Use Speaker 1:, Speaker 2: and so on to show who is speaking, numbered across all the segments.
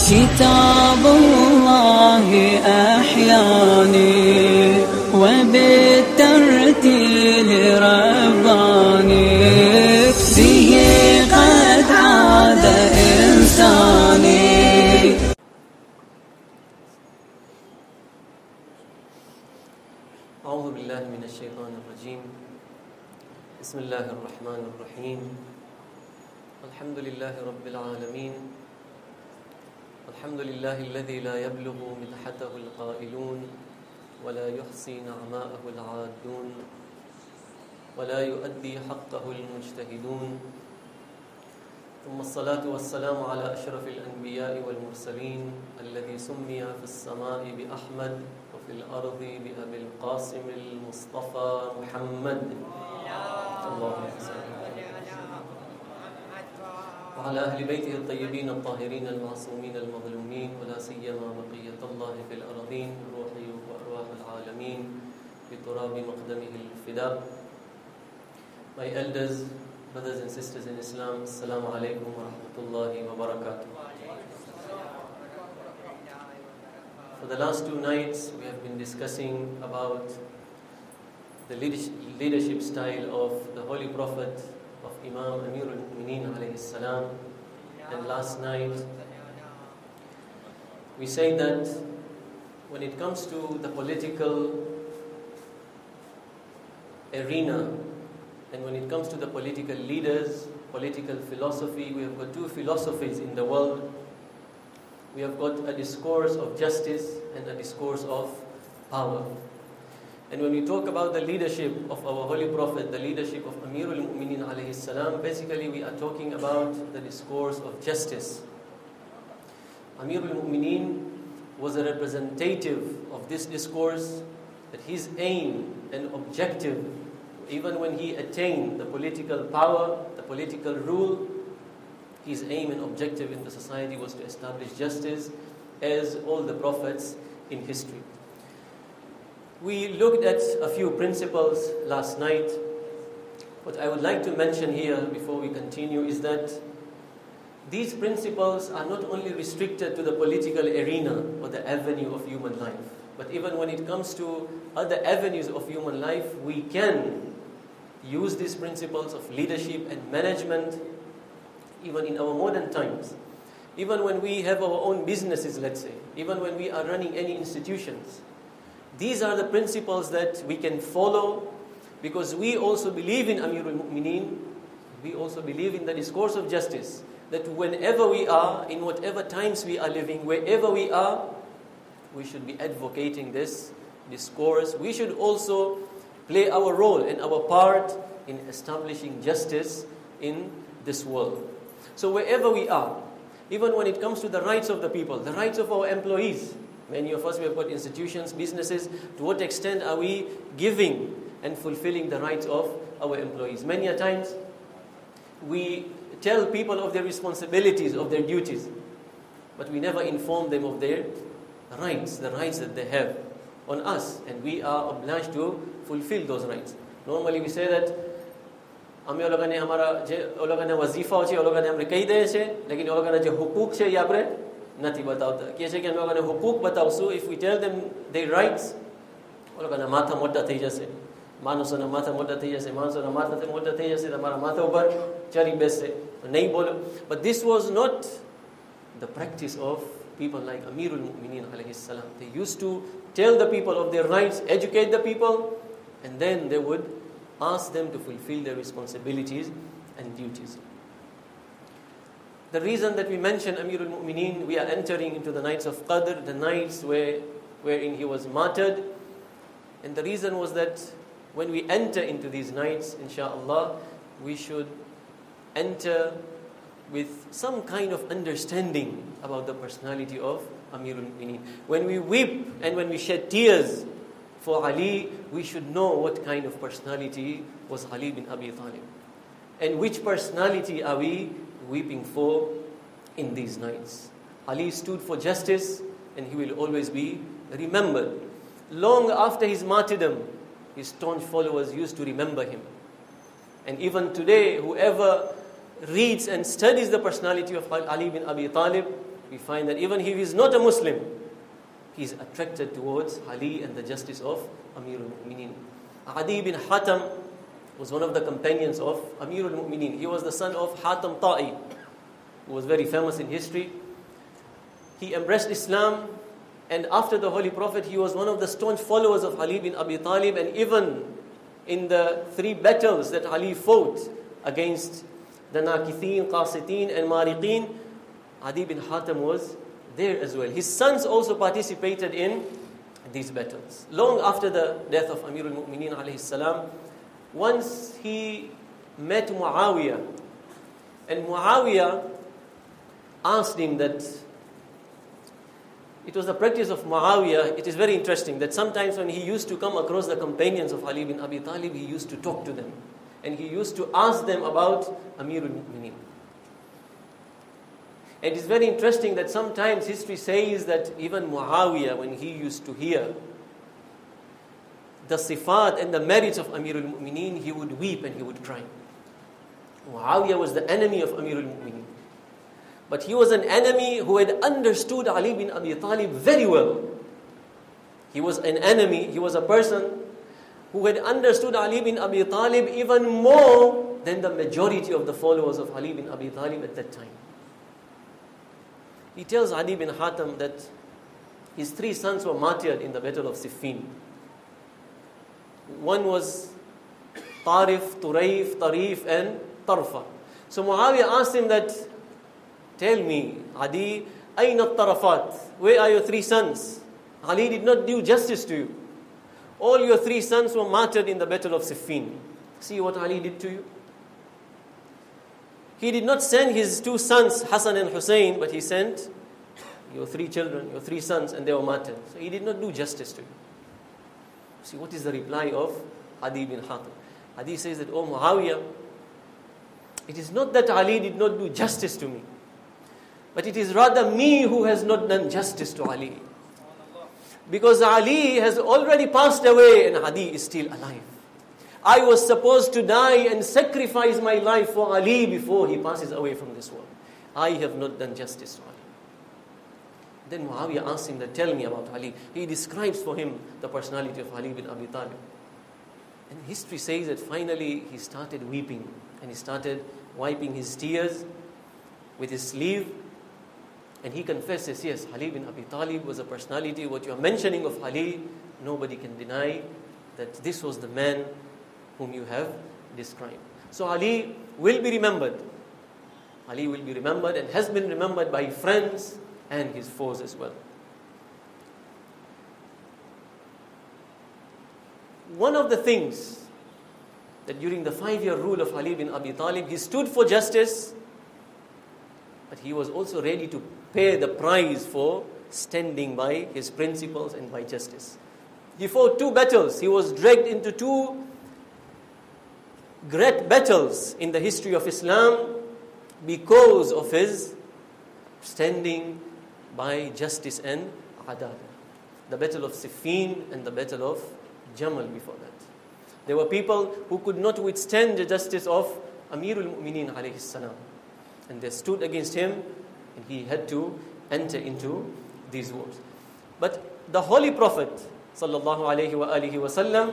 Speaker 1: كتاب الله أحياني وبالترتيل رباني به قد عاد إنساني.
Speaker 2: أعوذ بالله من الشيطان الرجيم. بسم الله الرحمن الرحيم. الحمد لله رب العالمين. الحمد لله الذي لا يبلغ مدحته القائلون ولا يحصي نعماءه العادون ولا يؤدي حقه المجتهدون. ثم الصلاة والسلام على أشرف الأنبياء والمرسلين الذي سمي في السماء بأحمد وفي الأرض بأبي القاسم المصطفى محمد اللهم صل وعلى أهل بيته الطيبين الطاهرين المعصومين المظلومين ولا سيما بقية الله في الأرضين روحي وأرواح العالمين بتراب مقدمه الفداء. My elders, brothers and sisters in Islam, Assalamu alaikum wa rahmatullahi wa barakatuh. For the last 2 nights we have been discussing about the leadership style of the Holy Prophet of Imam Amir al-Mu'mineen alayhi salam. And last night we say that when it comes to the political arena and when it comes to the political leaders, political philosophy, we have got 2 philosophies in the world. We have got a discourse of justice and a discourse of power. And when we talk about the leadership of our Holy Prophet, the leadership of Amir al-Mu'mineen alayhi salam, basically we are talking about the discourse of justice. Amir al-Mu'mineen was a representative of this discourse, that his aim and objective, even when he attained the political power, the political rule, his aim and objective in the society was to establish justice, as all the prophets in history. We looked at a few principles last night. What I would like to mention here before we continue is that these principles are not only restricted to the political arena or the avenue of human life, but even when it comes to other avenues of human life, we can use these principles of leadership and management even in our modern times. Even when we have our own businesses, let's say, even when we are running any institutions, these are the principles that we can follow, because we also believe in Amir al-Mu'mineen. We also believe in the discourse of justice, that whenever we are, in whatever times we are living, wherever we are, we should be advocating this discourse. We should also play our role and our part in establishing justice in this world. So wherever we are, even when it comes to the rights of the people, the rights of our employees, many of us, we have got institutions, businesses. To what extent are we giving and fulfilling the rights of our employees? Many a times, we tell people of their responsibilities, of their duties, but we never inform them of their rights, the rights that they have on us, and we are obliged to fulfill those rights. Normally we say that અમે એ લોકોને અમારા જે એ લોકોના વઝીફાઓ છે એ લોકોને આપણે કહી દઈએ છીએ, લેકિન એ લોકોના જે હુકુક છે એ આપણે નથી બતાવતા. કહે છે કે અમે લોકોને હુકુક બતાવશું. If we tell them their rights, એ લોકોના માથા મોટા થઈ જશે, માણસોના માથા મોટા થઈ જશે, માણસોના માથા મોટા થઈ જશે, તમારા માથા ઉપર ચડી બેસશે, નહીં બોલો. But this was not the practice of people like Amir al-Mu'mineen alayhi salam. They used to tell the people of their rights, educate the people, and then they would ask them to fulfill their responsibilities and duties. The reason that we mention Amir al-Mu'mineen, we are entering into the nights of Qadr, the nights wherein he was martyred. And the reason was that when we enter into these nights, inshallah, we should enter with some kind of understanding about the personality of Amir al-Mu'mineen. When we weep and when we shed tears for Ali, we should know what kind of personality was Ali bin Abi Talib. And which personality are we weeping for in these nights? Ali stood for justice, and he will always be remembered. Long after his martyrdom, his staunch followers used to remember him. And even today, whoever reads and studies the personality of Ali bin Abi Talib, we find that even if he is not a Muslim, he is attracted towards Ali and the justice of Amirul Mu'mineen. Adi bin Hatam was one of the companions of Amirul Mu'mineen. He was the son of Hatam Ta'i, who was very famous in history. He embraced Islam, and after the Holy Prophet, he was one of the staunch followers of Ali bin Abi Talib, and even in the 3 battles that Ali fought against the Nakithin, Qasitin and Mariqin, Adi bin Hatam was there as well. His sons also participated in these battles. Long after the death of Amirul Mu'mineen alayhi salam, once he met Muawiyah, and Muawiyah asked him that, it was the practice of Muawiyah, it is very interesting that sometimes when he used to come across the companions of Ali bin Abi Talib, he used to talk to them. And he used to ask them about Amirul Mu'mineen. And it is very interesting that sometimes history says that even Muawiyah, when he used to hear the sifat and the merits of Amirul Mu'mineen, he would weep and he would cry. Muawiyah was the enemy of Amirul Mu'mineen. But he was an enemy who had understood Ali bin Abi Talib very well. He was an enemy, he was a person who had understood Ali bin Abi Talib even more than the majority of the followers of Ali bin Abi Talib at that time. He tells Adi bin Hatam that his 3 sons were martyred in the battle of Siffin. One was Tarif, Turayf, Tarif and Tarfa. So Muawiyah asked him that, tell me, Adi, ayna tarafat? Where are your 3 sons? Ali did not do justice to you. All your 3 sons were martyred in the battle of Siffin. See what Ali did to you? He did not send his 2 sons, Hassan and Hussein, but he sent your 3 children, your 3 sons, and they were martyred. So he did not do justice to you. See what is the reply of Adi bin Hatam. Adi says that, oh Muawiyah, it is not that Ali did not do justice to me, but it is rather me who has not done justice to Ali. Because Ali has already passed away and Adi is still alive. I was supposed to die and sacrifice my life for Ali before he passes away from this world. I have not done justice to Ali. Then Muawiyah asked him, tell me about Ali. He describes for him the personality of Ali bin Abi Talib. And history says that finally he started weeping and he started wiping his tears with his sleeve. And he confesses, yes, Ali bin Abi Talib was a personality. What you are mentioning of Ali, nobody can deny that this was the man whom you have described. So Ali will be remembered. Ali will be remembered and has been remembered by friends and his foes as well. One of the things that during the 5-year rule of Ali bin Abi Talib, he stood for justice, but he was also ready to pay the price for standing by his principles and by justice. He fought 2 battles. He was dragged into 2 great battles in the history of Islam because of his standing by justice and adalah. The battle of Siffin and the battle of Jamal before that. There were people who could not withstand the justice of Amirul Mu'mineen alayhi salam. And they stood against him and he had to enter into these wars. But the Holy Prophet sallallahu alayhi wa alihi wa sallam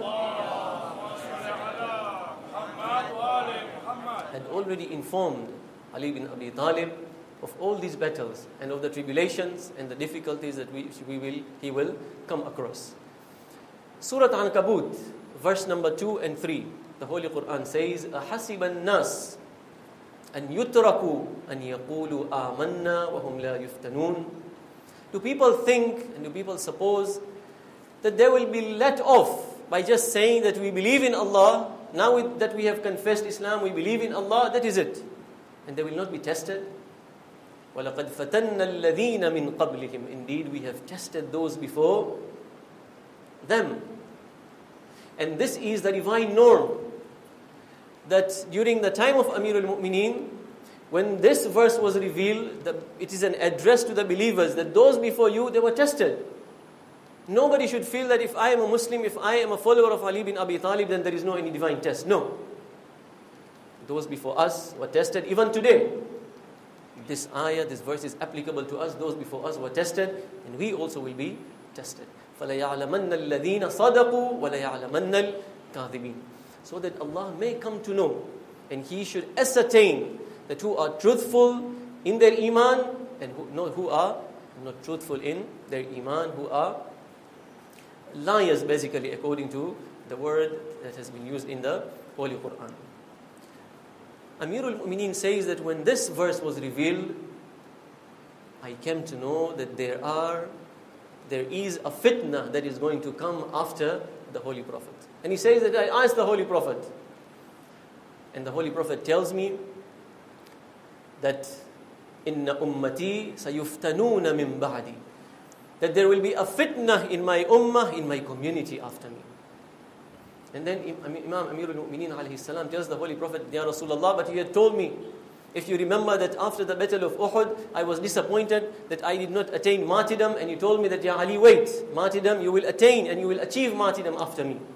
Speaker 2: had already informed Ali bin Abi Talib of all these battles and of the tribulations and the difficulties that he will come across. Surah Ankabut, verse number 2 and 3, the Holy Quran says, أَحَسِبَ النَّاسِ أَنْ يُتْرَكُوا أَنْ يَقُولُوا آمَنَّا وَهُمْ لَا يُفْتَنُونَ. Do people think and do people suppose that they will be let off by just saying that we believe in Allah? Now that we have confessed Islam, we believe in Allah, that is it. And they will not be tested. وَلَقَدْ فَتَنَّ الَّذِينَ مِنْ قَبْلِهِمْ. Indeed, we have tested those before them. And this is the divine norm, that during the time of Amirul Mu'mineen, when this verse was revealed, it is an address to the believers that those before you, they were tested. Nobody should feel that if I am a Muslim, if I am a follower of Ali bin Abi Talib, then there is no any divine test. No. Those before us were tested even today. this ayah, this verse is applicable to us. Those before us were tested, and we also will be tested. فَلَيَعْلَمَنَّ الَّذِينَ صَدَقُوا وَلَيَعْلَمَنَّ الْكَاذِبِينَ. So that Allah may come to know, and He should ascertain that who are truthful in their iman, and who are not truthful in their iman, who are liars, basically, according to the word that has been used in the Holy Quran. Amirul Mu'mineen says that when this verse was revealed, I came to know that there is a fitna that is going to come after the Holy Prophet. And he says that I asked the Holy Prophet, and the Holy Prophet tells me that inna ummati sayuftanuna min ba'di, that there will be a fitna in my ummah, in my community after me. And then Imam Amirul Mu'mineen alayhi salam tells the Holy Prophet, Ya Rasulullah, but you had told me, if you remember, that after the battle of Uhud, I was disappointed that I did not attain martyrdom, and you told me that, Ya Ali, wait, martyrdom you will attain, and you will achieve martyrdom after me.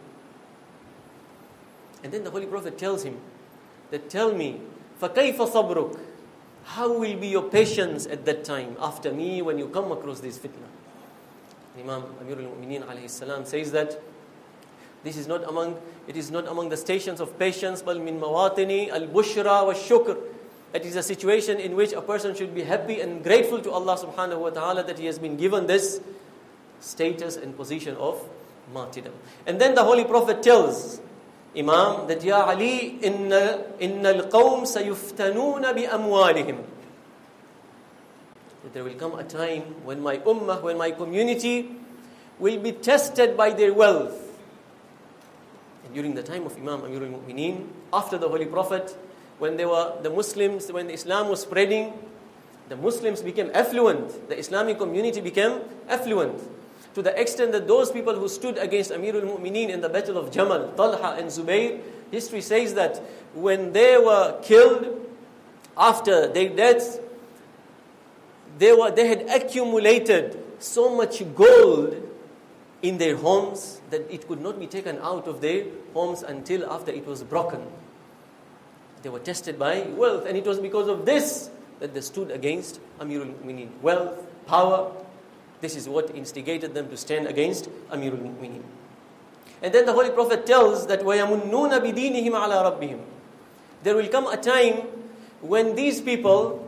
Speaker 2: And then the Holy Prophet tells him that, tell me, فَكَيْفَ صَبْرُكَ, how will be your patience at that time after me when you come across this fitna? Imam Amirul Mu'mineen alayhi salam says that it is not among the stations of patience, but min mawatini al-bushra wa shukr. It is a situation in which a person should be happy and grateful to Allah subhanahu wa ta'ala that he has been given this status and position of martyrdom. And then the Holy Prophet tells Imam that, Ya Ali, inna al-qawm sayuftanuna bi amwalihim. That there will come a time when my ummah, when my community will be tested by their wealth. And during the time of Imam Amirul Mu'mineen, after the Holy Prophet, when the Muslims, when Islam was spreading, the Muslims became affluent. The Islamic community became affluent, to the extent that those people who stood against Amirul Mu'mineen in the battle of Jamal, Talha and Zubayr, history says that when they were killed, after their deaths, they had accumulated so much gold in their homes that it could not be taken out of their homes until after it was broken. They were tested by wealth, and it was because of this that they stood against Amirul Mu'mineen. Wealth, power, this is what instigated them to stand against Amirul Mu'mineen. And then the Holy Prophet tells that وَيَمُنُّونَ بِدِينِهِمْ عَلَىٰ رَبِّهِمْ. There will come a time when these people,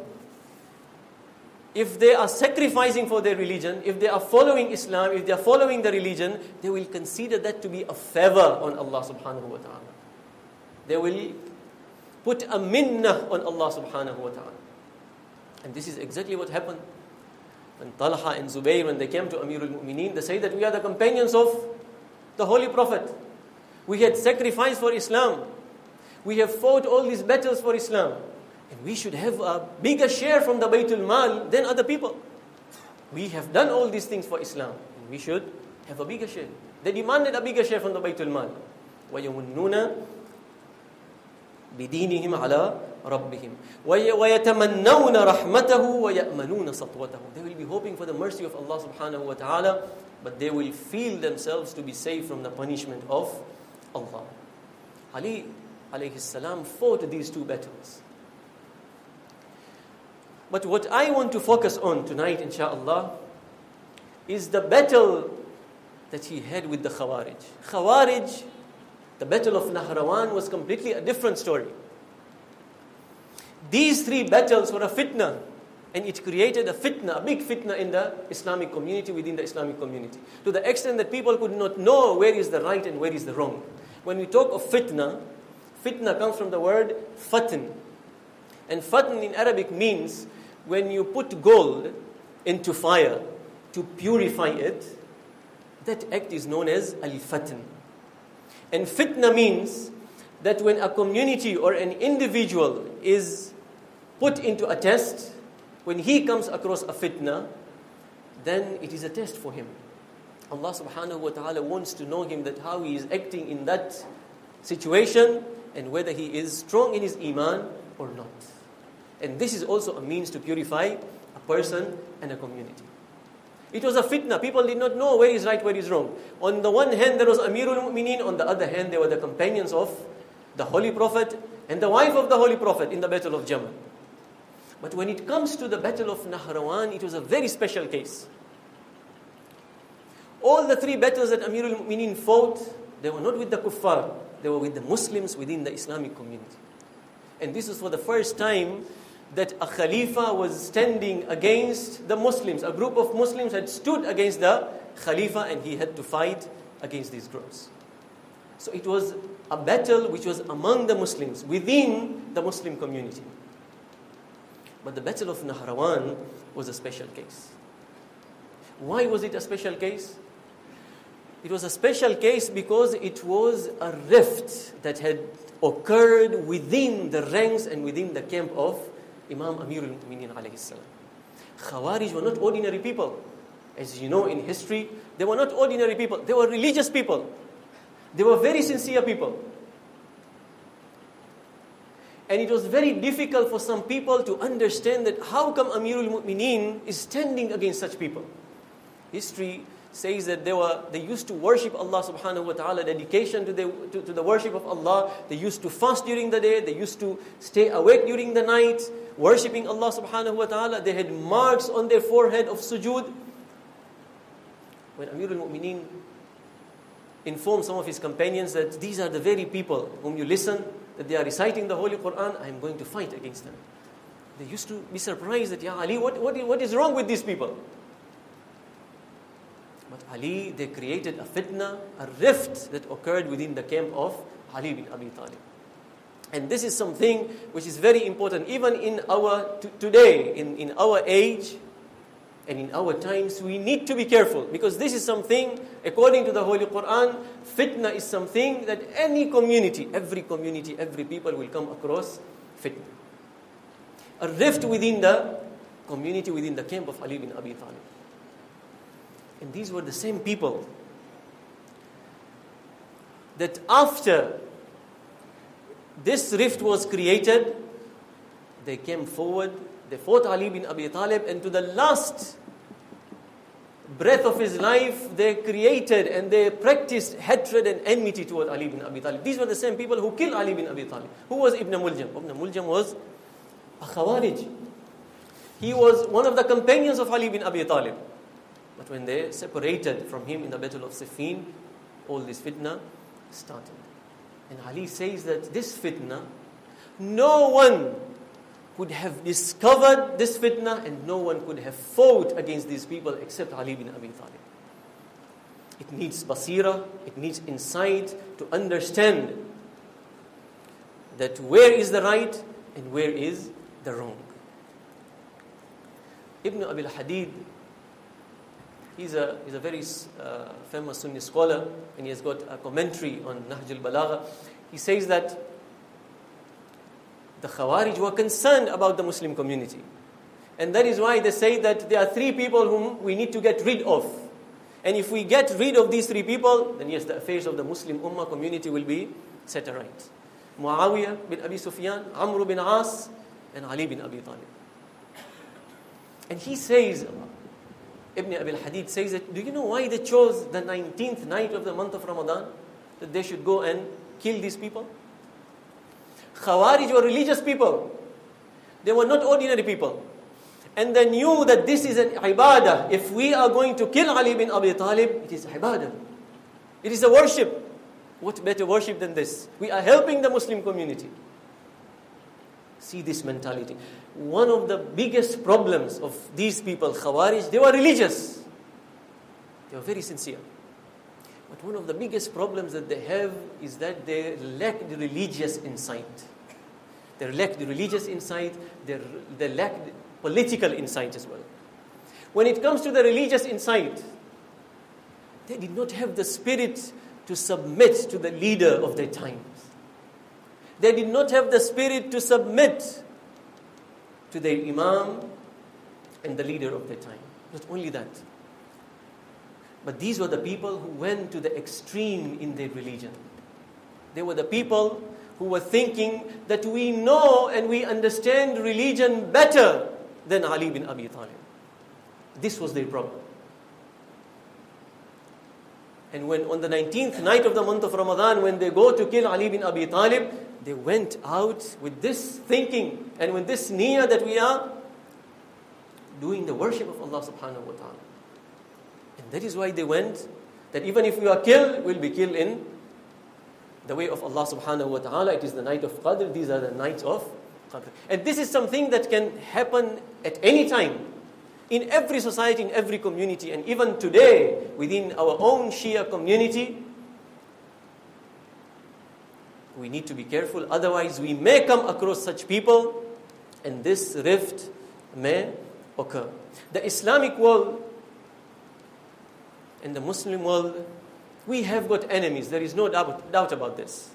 Speaker 2: if they are sacrificing for their religion, if they are following Islam, if they are following the religion, they will consider that to be a favor on Allah subhanahu wa ta'ala. They will put a minnah on Allah subhanahu wa ta'ala. And this is exactly what happened. When Talha and Zubayr, when they came to Amirul Mu'mineen, they say that we are the companions of the Holy Prophet. We had sacrificed for Islam. We have fought all these battles for Islam. And we should have a bigger share from the Baytul Mal than other people. We have done all these things for Islam, and we should have a bigger share. They demanded a bigger share from the Baytul Mal. وَيَمُنُّونَ بِدِينِهِمْ عَلَىٰ رَبِّهِمْ وَيَتَمَنَّوْنَ رَحْمَتَهُ وَيَأْمَنُونَ سَطْوَتَهُ. They will be hoping for the mercy of Allah subhanahu wa ta'ala, but they will feel themselves to be safe from the punishment of Allah. Ali alayhi salam fought these two battles. But what I want to focus on tonight, inshaAllah, is the battle that he had with the Khawarij. Khawarij, the battle of Nahrawan, was completely a different story. These three battles were a fitna, and it created a fitna, a big fitna in the Islamic community, within the Islamic community, to the extent that people could not know where is the right and where is the wrong. When we talk of fitna, fitna comes from the word fatn. And fatn in Arabic means when you put gold into fire to purify it, that act is known as al-fatn. And fitna means that when a community or an individual is put into a test, when he comes across a fitna, then it is a test for him. Allah subhanahu wa ta'ala wants to know him, that how he is acting in that situation, and whether he is strong in his iman or not. And this is also a means to purify a person and a community. It was a fitna. People did not know where is right, where is wrong. On the one hand, there was Amirul Mu'mineen. On the other hand, there were the companions of the Holy Prophet and the wife of the Holy Prophet in the Battle of Jamal. But when it comes to the Battle of Nahrawan, it was a very special case. All the three battles that Amirul Mu'mineen fought, they were not with the kuffar, they were with the Muslims within the Islamic community. And this was for the first time that a Khalifa was standing against the Muslims. A group of Muslims had stood against the Khalifa and he had to fight against these groups. So it was a battle which was among the Muslims, within the Muslim community. But the Battle of Nahrawan was a special case. Why was it a special case? It was a special case because it was a rift that had occurred within the ranks and within the camp of Imam Amirul Mu'mineen alayhi salam. Khawarij were not ordinary people. As you know in history, they were not ordinary people. They were religious people. They were very sincere people. And it was very difficult for some people to understand that how come Amirul Mu'mineen is standing against such people. History says that they used to worship Allah subhanahu wa ta'ala, dedication to the worship of Allah. They used to fast during the day. They used to stay awake during the night, worshipping Allah subhanahu wa ta'ala. They had marks on their forehead of sujood. When Amirul Mu'mineen informed some of his companions that these are the very people whom you listen, that they are reciting the Holy Quran, I am going to fight against them. They used to be surprised that, Ya Ali, what is wrong with these people? But Ali, they created a fitna, a rift that occurred within the camp of Ali bin Abi Talib. And this is something which is very important, even in today, in our age, and in our times, we need to be careful, because this is something, according to the Holy Quran, fitna is something that every community, every people will come across fitna. A rift within the community, within the camp of Ali bin Abi Talib. And these were the same people that after this rift was created, they came forward, they fought Ali bin Abi Talib, and to the last breath of his life, they created and they practiced hatred and enmity toward Ali bin Abi Talib. These were the same people who killed Ali bin Abi Talib. Who was Ibn Muljam? Ibn Muljam was a Khawarij. He was one of the companions of Ali bin Abi Talib. But when they separated from him in the Battle of Siffin, all this fitna started. And Ali says that this fitna, no one could have discovered this fitna and no one could have fought against these people except Ali bin Abi Talib. It needs basira, it needs insight to understand that where is the right and where is the wrong. Ibn Abi al-Hadid, he's a very famous Sunni scholar, and he has got a commentary on Nahj al-Balagha. He says that the Khawarij were concerned about the Muslim community. And that is why they say that there are three people whom we need to get rid of. And if we get rid of these three people, then yes, the affairs of the Muslim Ummah community will be set right. Muawiyah bin Abi Sufyan, Amr bin As, and Ali bin Abi Talib. And he says, Ibn Abi al-Hadid says that, do you know why they chose the 19th night of the month of Ramadan? That they should go and kill these people? Khawarij were religious people. They were not ordinary people. And they knew that this is an ibadah. If we are going to kill Ali bin Abi Talib, it is ibadah. It is a worship. What better worship than this? We are helping the Muslim community. See this mentality. One of the biggest problems of these people, Khawarij, they were religious. They were very sincere. But one of the biggest problems that they have is that they lack the religious insight. They lack the religious insight. They lack the political insight as well. When it comes to the religious insight, they did not have the spirit to submit to the leader of their times. They did not have the spirit to submit to their imam and the leader of their time. Not only that, but these were the people who went to the extreme in their religion. They were the people who were thinking that we know and we understand religion better than Ali bin Abi Talib. This was their problem. And when on the 19th night of the month of Ramadan, when they go to kill Ali bin Abi Talib, they went out with this thinking and with this niyyah that we are doing the worship of Allah subhanahu wa ta'ala. And that is why they went, that even if we are killed, we'll be killed in the way of Allah subhanahu wa ta'ala. It is the night of Qadr. These are the nights of Qadr. And this is something that can happen at any time, in every society, in every community. And even today, within our own Shia community, we need to be careful. Otherwise, we may come across such people, and this rift may occur. The Islamic world and the Muslim world, we have got enemies. There is no doubt about this.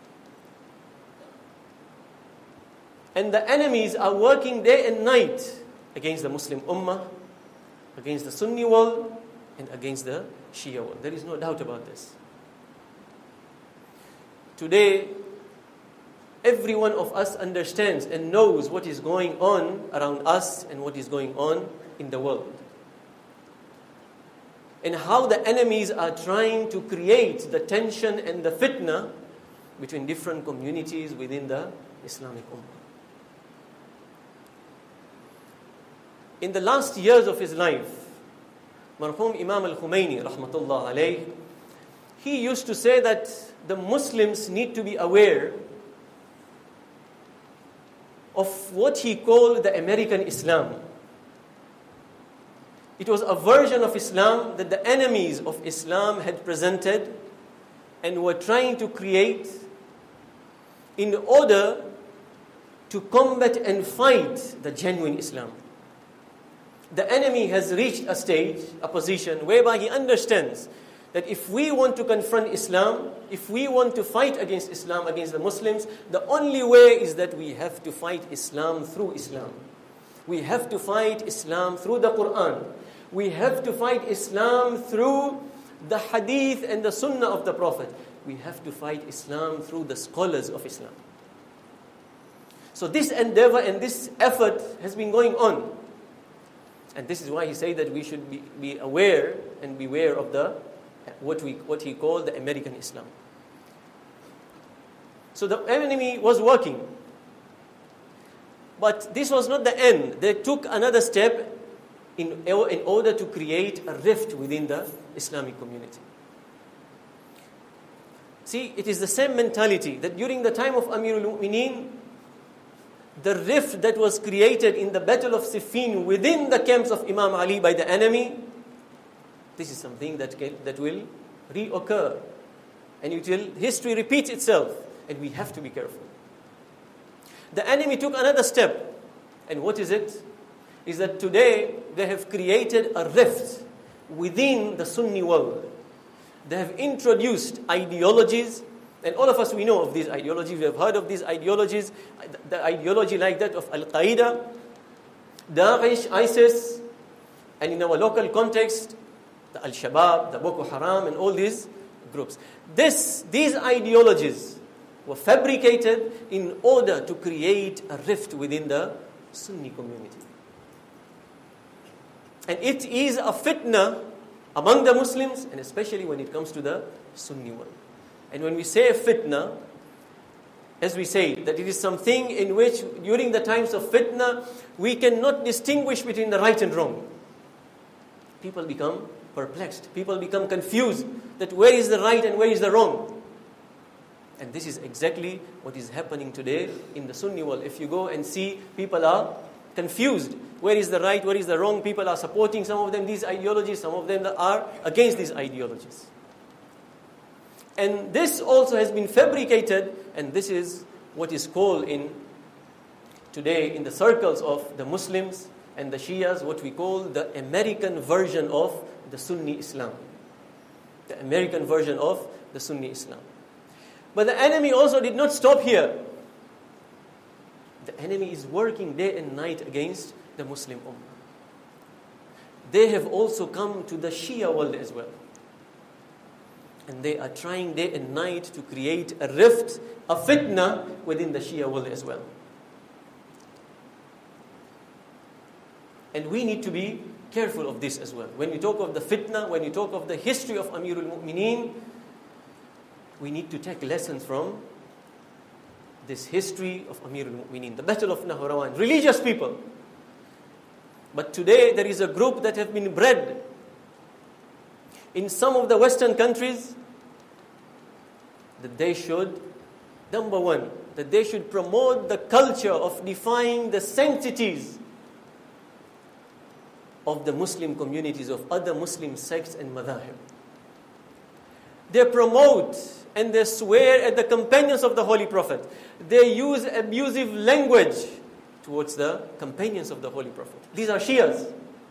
Speaker 2: And the enemies are working day and night against the Muslim Ummah, against the Sunni world, and against the Shia world. There is no doubt about this. Today, every one of us understands and knows what is going on around us and what is going on in the world. And how the enemies are trying to create the tension and the fitna between different communities within the Islamic Ummah. In the last years of his life, Marhum Imam al-Khumaini, rahmatullah alayh, he used to say that the Muslims need to be aware of what he called the American Islam. It was a version of Islam that the enemies of Islam had presented and were trying to create in order to combat and fight the genuine Islam. The enemy has reached a stage, a position, whereby he understands that if we want to confront Islam, if we want to fight against Islam, against the Muslims, the only way is that we have to fight Islam through Islam. We have to fight Islam through the Quran. We have to fight Islam through the hadith and the sunnah of the Prophet. We have to fight Islam through the scholars of Islam. So this endeavor and this effort has been going on. And this is why he said that we should be aware and beware of the what he called the American Islam. So the enemy was working. But this was not the end. They took another step in order to create a rift within the Islamic community. See, it is the same mentality that during the time of Amirul Mu'mineen, the rift that was created in the Battle of Siffin within the camps of Imam Ali by the enemy, this is something that will reoccur. And history repeats itself. And we have to be careful. The enemy took another step. And what is it? Is that today they have created a rift within the Sunni world. They have introduced ideologies, and all of us, we know of these ideologies. We have heard of these ideologies. The ideology like that of Al-Qaeda, Daesh, ISIS, and in our local context, the Al-Shabaab, the Boko Haram, and all these groups. These ideologies were fabricated in order to create a rift within the Sunni community. And it is a fitna among the Muslims, and especially when it comes to the Sunni world. And when we say fitna, as we say, that it is something in which during the times of fitna, we cannot distinguish between the right and wrong. People become perplexed. People become confused that where is the right and where is the wrong. And this is exactly what is happening today in the Sunni world. If you go and see, people are confused. Where is the right, where is the wrong? People are supporting some of them these ideologies, some of them are against these ideologies. And this also has been fabricated, and this is what is called today in the circles of the Muslims and the Shias, what we call the American version of the Sunni Islam. The American version of the Sunni Islam. But the enemy also did not stop here. The enemy is working day and night against the Muslim Ummah. They have also come to the Shia world as well. And they are trying day and night to create a rift, a fitna within the Shia world as well. And we need to be careful of this as well. When we talk of the fitna, when we talk of the history of Amirul Mu'mineen, we need to take lessons from this history of Amir al-Mu'mineen, the Battle of Nahrawan, religious people. But today there is a group that have been bred in some of the Western countries that they should, number one, that they should promote the culture of defying the sanctities of the Muslim communities, of other Muslim sects and madhahib. They promote and they swear at the companions of the Holy Prophet. They use abusive language towards the companions of the Holy Prophet. These are Shias.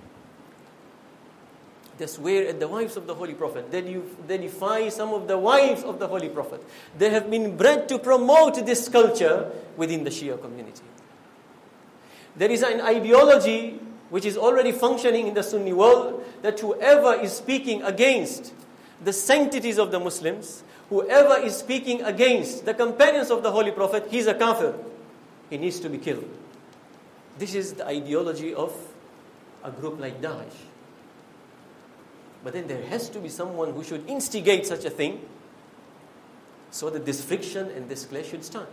Speaker 2: They swear at the wives of the Holy Prophet. They defy some of the wives of the Holy Prophet. They have been bred to promote this culture within the Shia community. There is an ideology which is already functioning in the Sunni world, that whoever is speaking against the sanctities of the Muslims, whoever is speaking against the companions of the Holy Prophet, he's a kafir. He needs to be killed. This is the ideology of a group like Daesh. But then there has to be someone who should instigate such a thing so that this friction and this clash should start.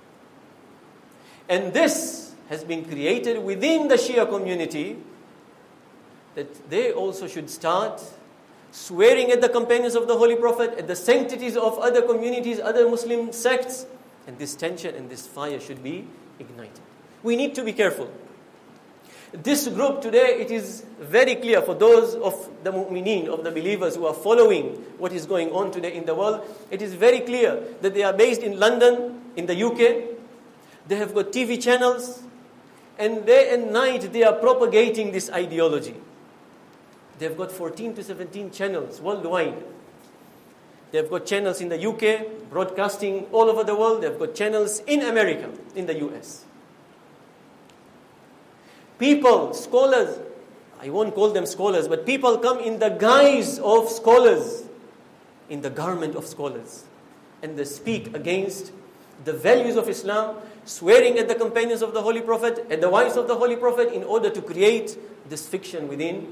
Speaker 2: And this has been created within the Shia community, that they also should start swearing at the companions of the Holy Prophet, at the sanctities of other communities, other Muslim sects, and this tension and this fire should be ignited. We need to be careful. This group today, it is very clear for those of the mu'mineen, of the believers who are following what is going on today in the world, it is very clear that they are based in London, in the UK. They have got TV channels, and day and night they are propagating this ideology. They've got 14 to 17 channels worldwide. They've got channels in the UK, broadcasting all over the world. They've got channels in America, in the US. People, scholars, I won't call them scholars, but people come in the guise of scholars, in the garment of scholars, and they speak against the values of Islam, swearing at the companions of the Holy Prophet, at the wives of the Holy Prophet, in order to create this friction between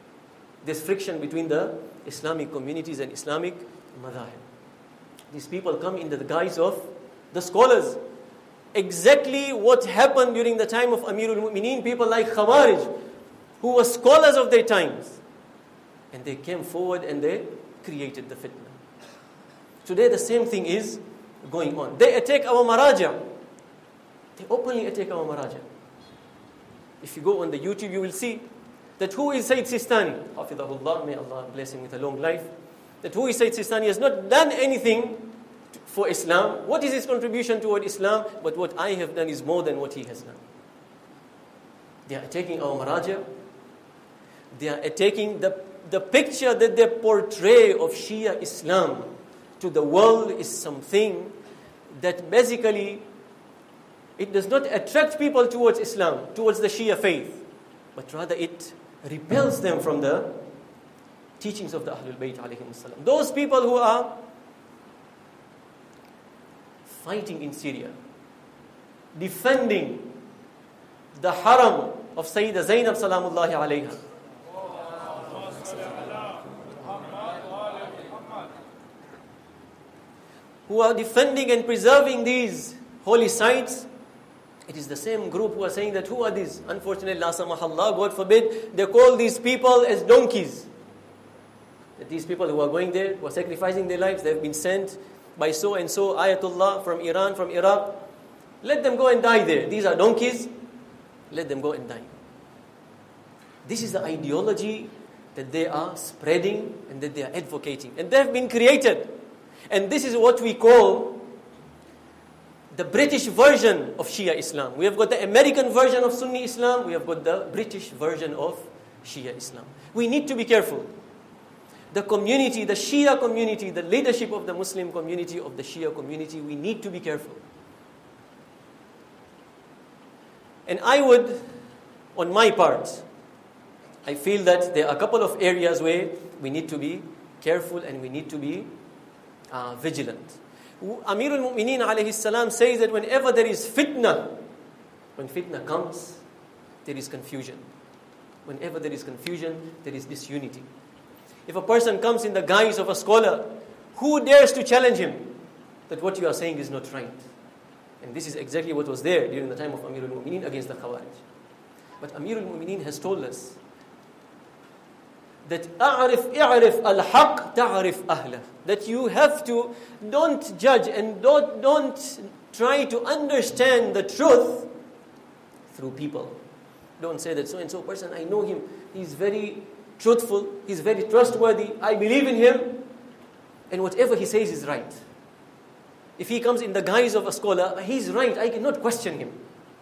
Speaker 2: the Islamic communities and Islamic madhahib. These people come in the guise of the scholars. Exactly what happened during the time of Amir al-Mu'mineen, people like Khawarij, who were scholars of their times. And they came forward and they created the fitna. Today the same thing is going on. They attack our maraja. They openly attack our maraja. If you go on the YouTube, you will see that who is Sayyid Sistani? Hafidhahullah, may Allah bless him with a long life. That who is Sayyid Sistani has not done anything for Islam. What is his contribution toward Islam? But what I have done is more than what he has done. They are attacking our maraja. They are attacking the picture that they portray of Shia Islam to the world is something that basically it does not attract people towards Islam, towards the Shia faith, but rather it repels them from the teachings of the Ahlul Bayt alayhim salam. Those people who are fighting in Syria, defending the haram of Sayyidah Zainab salamullahi alayha, who are defending and preserving these holy sites, it is the same group who are saying that who are these? Unfortunately, la samahallah, God forbid, they call these people as donkeys. That these people who are going there, who are sacrificing their lives, they have been sent by so and so Ayatollah from Iran, from Iraq. Let them go and die there. These are donkeys. Let them go and die. This is the ideology that they are spreading and that they are advocating. And they have been created. And this is what we call the British version of Shia Islam. We have got the American version of Sunni Islam. We have got the British version of Shia Islam. We need to be careful. The community, the Shia community, the leadership of the Muslim community, of the Shia community, we need to be careful. And I would, on my part, I feel that there are a couple of areas where we need to be careful and we need to be vigilant. Amir al-Mu'mineen alayhi salam says that whenever there is fitna, when fitna comes, there is confusion. Whenever there is confusion, there is disunity. If a person comes in the guise of a scholar, who dares to challenge him that what you are saying is not right? And this is exactly what was there during the time of Amir al-Mu'mineen against the Khawarij. But Amir al-Mu'mineen has told us that اعرف الحق تعرف أهله. That you have to, don't judge and don't try to understand the truth through people. Don't say that so and so person, I know him, he's very truthful, he's very trustworthy, I believe in him, and whatever he says is right. If he comes in the guise of a scholar, he's right, I cannot question him.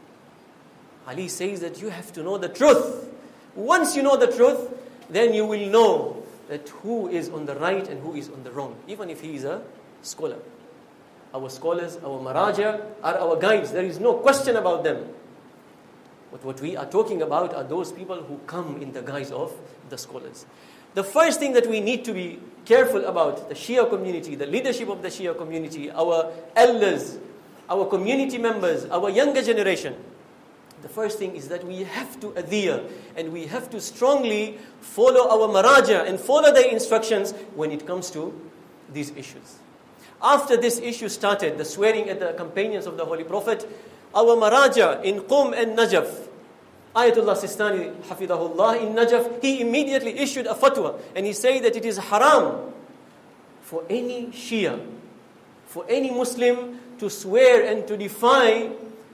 Speaker 2: Ali says that you have to know the truth. Once you know the truth, then you will know that who is on the right and who is on the wrong, even if he is a scholar. Our scholars, our maraja are our guides. There is no question about them. But what we are talking about are those people who come in the guise of the scholars. The first thing that we need to be careful about, the Shia community, the leadership of the Shia community, our elders, our community members, our younger generation, the first thing is that we have to adhere and we have to strongly follow our maraja and follow their instructions when it comes to these issues. After this issue started, the swearing at the companions of the Holy Prophet, our maraja in Qum and Najaf, Ayatollah Sistani, Hafidahullah, in Najaf, he immediately issued a fatwa and he said that it is haram for any Shia, for any Muslim to swear and to defy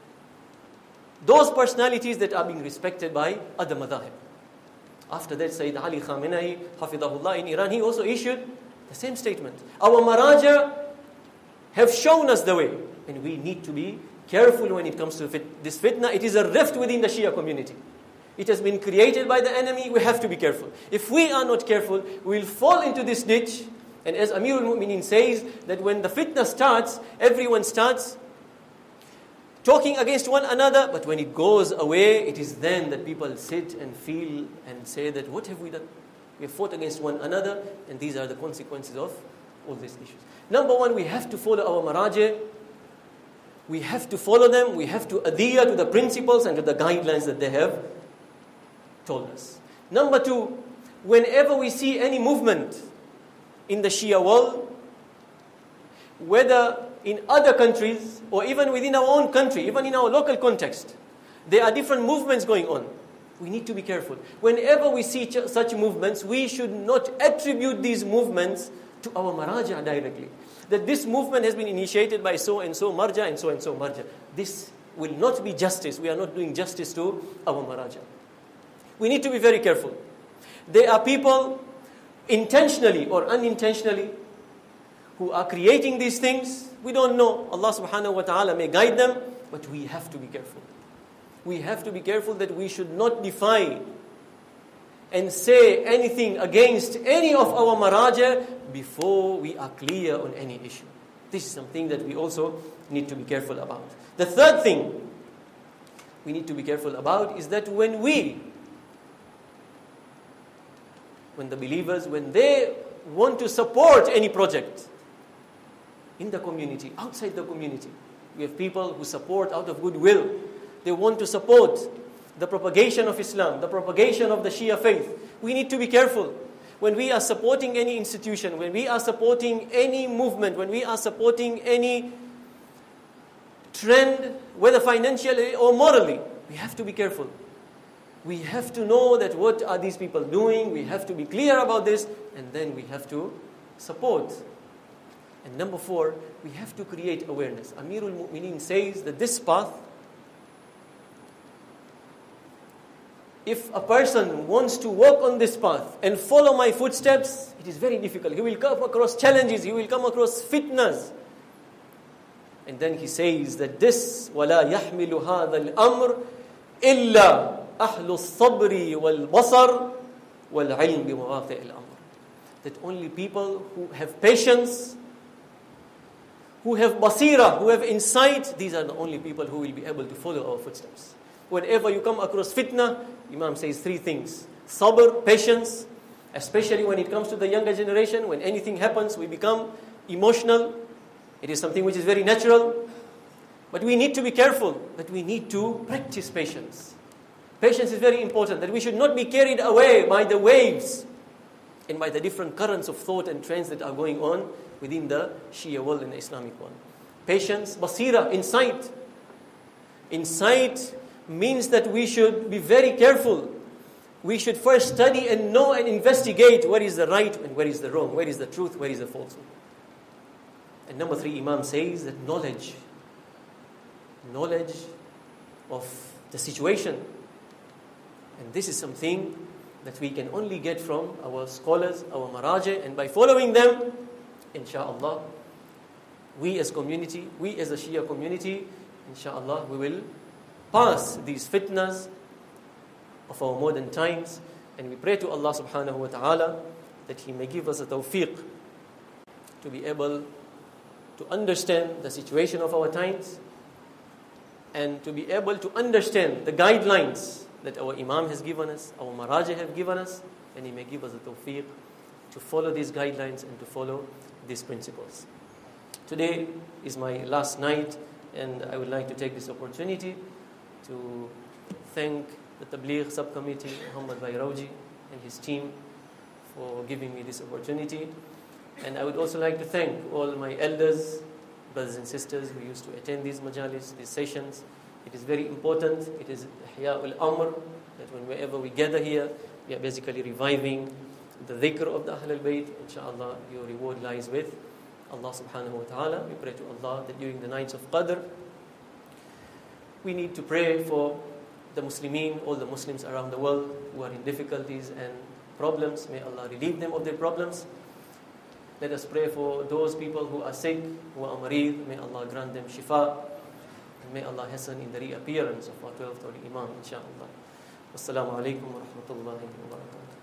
Speaker 2: those personalities that are being respected by other madhahib. After that, Sayyid Ali Khamenei, Hafidahullah, in Iran, he also issued the same statement. Our maraja have shown us the way, and we need to be careful when it comes to this fitna. It is a rift within the Shia community. It has been created by the enemy. We have to be careful. If we are not careful, we will fall into this ditch. And as Amir al-Mu'mineen says, that when the fitna starts, everyone starts talking against one another, but when it goes away, it is then that people sit and feel and say that, what have we done? We have fought against one another, and these are the consequences of all these issues. Number one, we have to follow our maraja. We have to follow them. We have to adhere to the principles and to the guidelines that they have told us. Number two, whenever we see any movement in the Shia world, whether in other countries or even within our own country, even in our local context, there are different movements going on. We need to be careful. Whenever we see such movements, we should not attribute these movements to our maraja directly. That this movement has been initiated by so and so marja and so marja. This will not be justice. We are not doing justice to our maraja. We need to be very careful. There are people intentionally or unintentionally who are creating these things. We don't know. Allah subhanahu wa ta'ala may guide them, but we have to be careful. We have to be careful that we should not defy and say anything against any of our maraja before we are clear on any issue. This is something that we also need to be careful about. The third thing we need to be careful about is that when the believers, when they want to support any project in the community, outside the community, we have people who support out of goodwill. They want to support the propagation of Islam, the propagation of the Shia faith. We need to be careful. When we are supporting any institution, when we are supporting any movement, when we are supporting any trend, whether financially or morally, we have to be careful. We have to know that what are these people doing. We have to be clear about this, and then we have to support. And number four, we have to create awareness. Amir al-Mu'mineen says that this path, if a person wants to walk on this path and follow my footsteps, it is very difficult. He will come across challenges. He will come across fitnas. And then he says that this, وَلَا يَحْمِلُ هَذَا الْأَمْرِ إِلَّا أَهْلُ الصَّبْرِ وَالْبَصَرِ وَالْعِلْمِ بِمَوَاقِعِ الْأَمْرِ. That only people who have patience, who have basira, who have insight, these are the only people who will be able to follow our footsteps. Whenever you come across fitna, Imam says three things. Sabr, patience, especially when it comes to the younger generation. When anything happens, we become emotional. It is something which is very natural. But we need to be careful that we need to practice patience. Patience is very important, that we should not be carried away by the waves and by the different currents of thought and trends that are going on within the Shia world and the Islamic world. patience, basira, insight. Insight means that we should be very careful. We should first study and know and investigate what is the right and where is the wrong, where is the truth, where is the falsehood. And number 3, Imam says that knowledge of the situation. And this is something that we can only get from our scholars, our maraji, and by following them, inshallah, we as community, we as a Shia community, inshallah, we will pass these fitnas of our modern times. And we pray to Allah subhanahu wa ta'ala that He may give us a tawfiq to be able to understand the situation of our times and to be able to understand the guidelines that our Imam has given us, our Maraji have given us, and He may give us a tawfiq to follow these guidelines and to follow these principles. Today is my last night, and I would like to take this opportunity to thank the Tabligh subcommittee, Muhammad Bayrauji and his team, for giving me this opportunity. And I would also like to thank all my elders, brothers and sisters who used to attend these majalis, these sessions. It is very important. It is Ihya'ul Amr, that whenever we gather here, we are basically reviving the dhikr of the Ahlul Bayt. Inshallah, your reward lies with Allah subhanahu wa ta'ala. We pray to Allah that during the nights of Qadr, we need to pray for the Muslimin, all the Muslims around the world who are in difficulties and problems. May Allah relieve them of their problems. Let us pray for those people who are sick, who are mareed. May Allah grant them shifa. And may Allah hasten in the reappearance of our 12th Holy Imam, inshallah. Wassalamu alaikum wa rahmatullahi wa barakatuh.